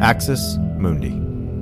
Axis Mundi.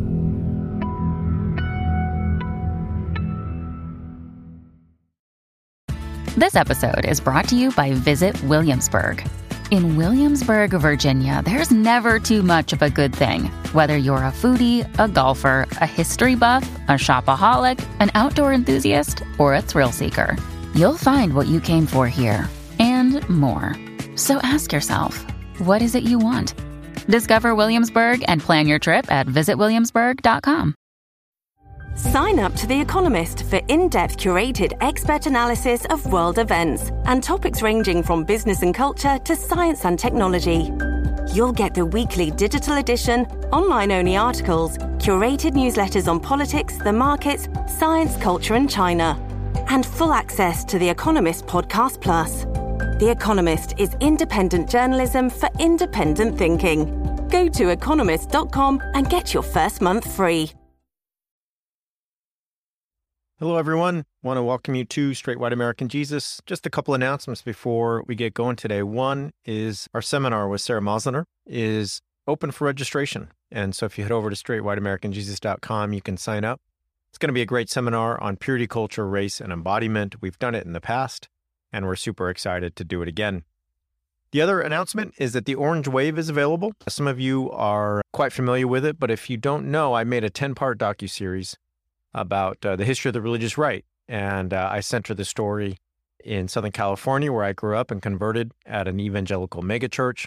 This episode is brought to you by Visit Williamsburg. In Williamsburg, Virginia, there's never too much of a good thing. Whether you're a foodie, a golfer, a history buff, a shopaholic, an outdoor enthusiast, or a thrill seeker, you'll find what you came for here and more. So ask yourself, what is it you want? Discover Williamsburg and plan your trip at visitwilliamsburg.com. Sign up to The Economist for in-depth curated expert analysis of world events and topics ranging from business and culture to science and technology. You'll get the weekly digital edition, online-only articles, curated newsletters on politics, the markets, science, culture and China, and full access to The Economist Podcast Plus. The Economist is independent journalism for independent thinking. Go to economist.com and get your first month free. Hello, everyone. Want to welcome you to Straight White American Jesus. Just a couple announcements before we get going today. One is our seminar with Sarah Mosliner is open for registration. And so if you head over to straightwhiteamericanjesus.com, you can sign up. It's going to be a great seminar on purity culture, race, and embodiment. We've done it in the past, and we're super excited to do it again. The other announcement is that the Orange Wave is available. Some of you are quite familiar with it, but if you don't know, I made a 10-part docuseries about the history of the religious right. And I center the story in Southern California, where I grew up and converted at an evangelical megachurch.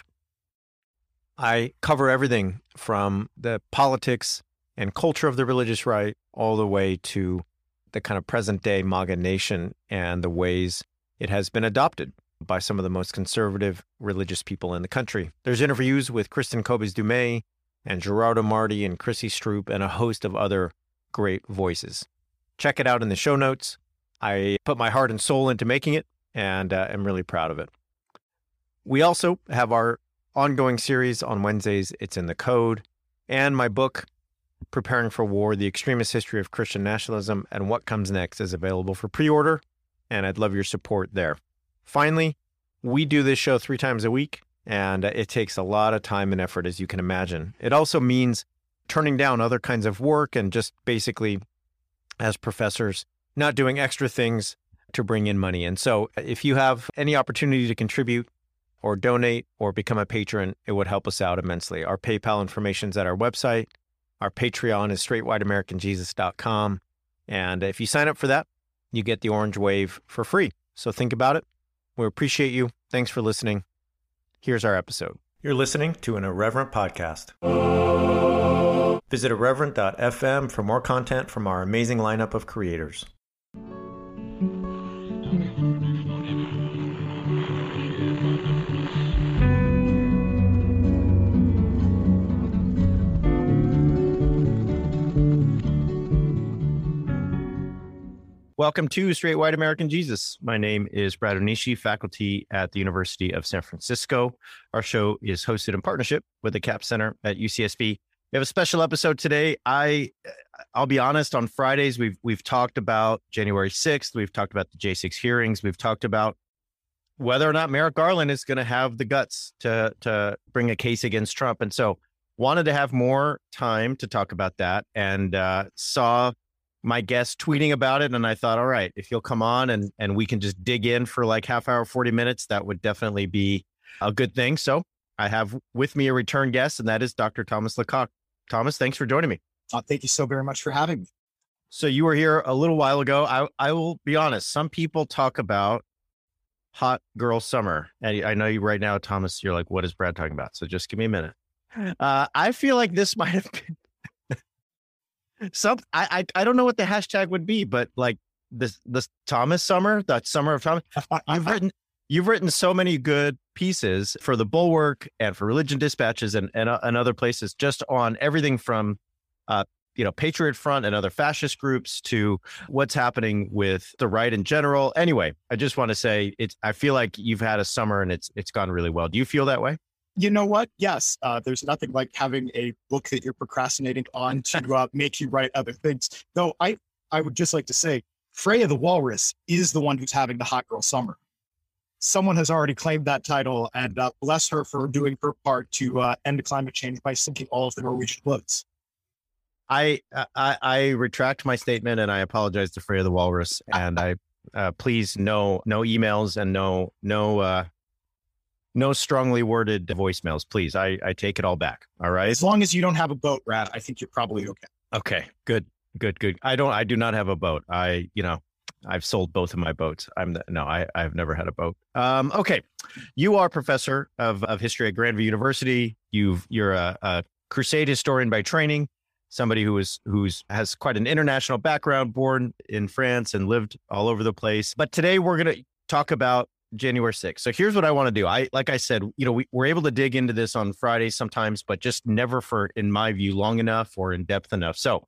I cover everything from the politics and culture of the religious right all the way to the kind of present-day MAGA nation and the ways it has been adopted by some of the most conservative religious people in the country. There's interviews with Kristen Kobes-Dumais and Gerardo Marti and Chrissy Stroop and a host of other great voices. Check it out in the show notes. I put my heart and soul into making it, and I'm really proud of it. We also have our ongoing series on Wednesdays, It's in the Code, and my book, Preparing for War, The Extremist History of Christian Nationalism and What Comes Next, is available for pre-order, and I'd love your support there. Finally, we do this show 3 times a week, and it takes a lot of time and effort, as you can imagine. It also means turning down other kinds of work and just basically, as professors, not doing extra things to bring in money. And so if you have any opportunity to contribute or donate or become a patron, it would help us out immensely. Our PayPal information is at our website. Our Patreon is straightwhiteamericanjesus.com. And if you sign up for that, you get the Orange Wave for free. So think about it. We appreciate you. Thanks for listening. Here's our episode. You're listening to an Irreverent podcast. Visit irreverent.fm for more content from our amazing lineup of creators. Welcome to Straight White American Jesus. My name is Brad Onishi, faculty at the University of San Francisco. Our show is hosted in partnership with the Capps Center at UCSB. We have a special episode today. I'll be honest, on Fridays, we've talked about January 6th. We've talked about the J6 hearings. We've talked about whether or not Merrick Garland is going to have the guts to bring a case against Trump. And so wanted to have more time to talk about that, and saw my guest tweeting about it. And I thought, all right, if you'll come on and we can just dig in for like half hour, 40 minutes, that would definitely be a good thing. So I have with me a return guest, and that is Dr. Thomas Lecoq. Thomas, thanks for joining me. Thank you so very much for having me. So you were here a little while ago. I will be honest, some people talk about hot girl summer. And I know you right now, Thomas, you're like, what is Brad talking about? So just give me a minute. I feel like this might have been I don't know what the hashtag would be, but like this Thomas summer, that summer of Thomas. You've written so many good pieces for the Bulwark and for Religion Dispatches and other places, just on everything from Patriot Front and other fascist groups to what's happening with the right in general. Anyway, I just want to say I feel like you've had a summer and it's gone really well. Do you feel that way? You know what? Yes. There's nothing like having a book that you're procrastinating on to make you write other things. Though I would just like to say, Freya the Walrus is the one who's having the hot girl summer. someone has already claimed that title, and bless her for doing her part to end climate change by sinking all of the Norwegian boats. I retract my statement, and I apologize to Freya the Walrus. And I please no emails and no strongly worded voicemails, please. I take it all back. All right. As long as you don't have a boat, Brad, I think you're probably okay. Okay. Good. I do not have a boat. I've sold both of my boats. I've never had a boat. Okay. You are professor of history at Grandview University. You're a crusade historian by training, somebody who has quite an international background, born in France and lived all over the place. But today we're going to talk about January 6th. So here's what I want to do. Like I said, we're able to dig into this on Fridays sometimes, but just never for, in my view, long enough or in depth enough. So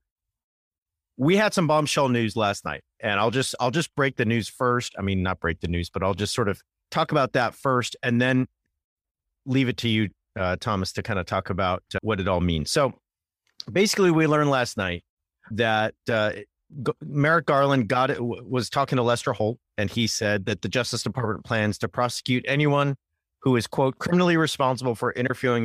we had some bombshell news last night, and I'll just break the news first. I mean, not break the news, but I'll just sort of talk about that first, and then leave it to you, Thomas, to kind of talk about what it all means. So basically, we learned last night that Merrick Garland was talking to Lester Holt, and he said that the Justice Department plans to prosecute anyone who is, quote, criminally responsible for interfering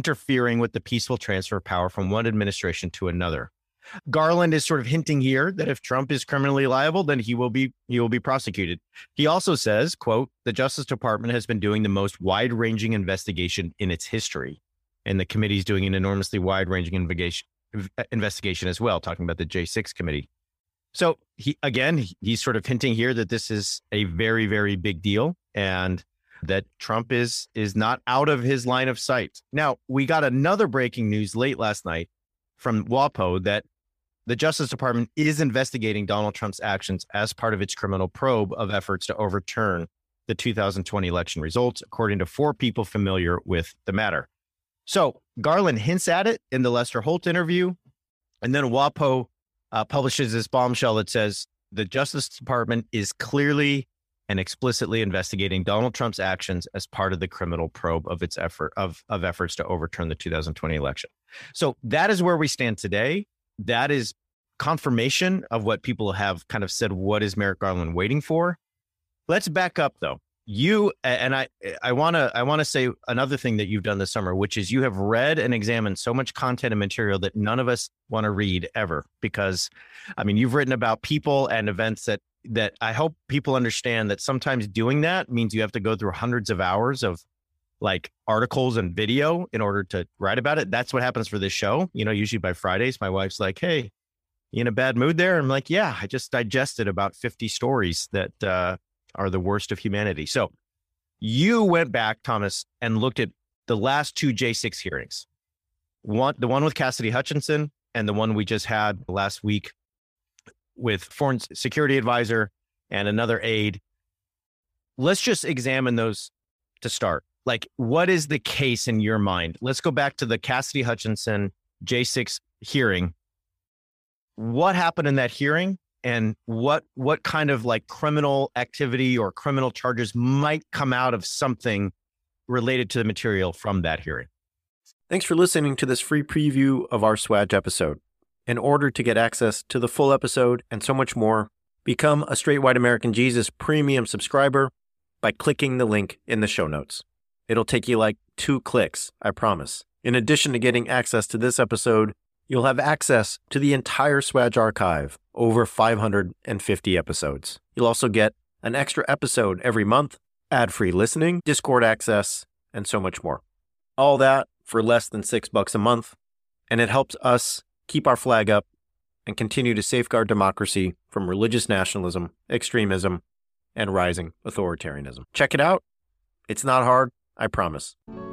with the peaceful transfer of power from one administration to another. Garland is sort of hinting here that if Trump is criminally liable, then he will be prosecuted. He also says, quote, the Justice Department has been doing the most wide-ranging investigation in its history, and the committee is doing an enormously wide-ranging investigation as well, talking about the J6 committee. So he's sort of hinting here that this is a very, very big deal, and that Trump is not out of his line of sight. Now, we got another breaking news late last night from WAPO that the Justice Department is investigating Donald Trump's actions as part of its criminal probe of efforts to overturn the 2020 election results, according to 4 people familiar with the matter. So Garland hints at it in the Lester Holt interview, and then WAPO publishes this bombshell that says the Justice Department is clearly and explicitly investigating Donald Trump's actions as part of the criminal probe of its efforts to overturn the 2020 election. So that is where we stand today. That is confirmation of what people have kind of said. What is Merrick Garland waiting for? Let's back up, though. You and I want to say another thing that you've done this summer, which is you have read and examined so much content and material that none of us want to read ever, because I mean, you've written about people and events that I hope people understand that sometimes doing that means you have to go through hundreds of hours of like articles and video in order to write about it. That's what happens for this show. Usually by Fridays, my wife's like, hey, you in a bad mood there? I'm like, yeah, I just digested about 50 stories that are the worst of humanity. So you went back, Thomas, and looked at the last 2 J6 hearings. The one with Cassidy Hutchinson and the one we just had last week with Foreign Security Advisor and another aide. Let's just examine those to start. Like, what is the case in your mind? Let's go back to the Cassidy Hutchinson J6 hearing. What happened in that hearing, and what kind of like criminal activity or criminal charges might come out of something related to the material from that hearing? Thanks for listening to this free preview of our Swag episode. In order to get access to the full episode and so much more, become a Straight White American Jesus premium subscriber by clicking the link in the show notes. It'll take you like 2 clicks, I promise. In addition to getting access to this episode, you'll have access to the entire Swag archive, over 550 episodes. You'll also get an extra episode every month, ad-free listening, Discord access, and so much more. All that for less than $6 a month, and it helps us keep our flag up and continue to safeguard democracy from religious nationalism, extremism, and rising authoritarianism. Check it out. It's not hard, I promise.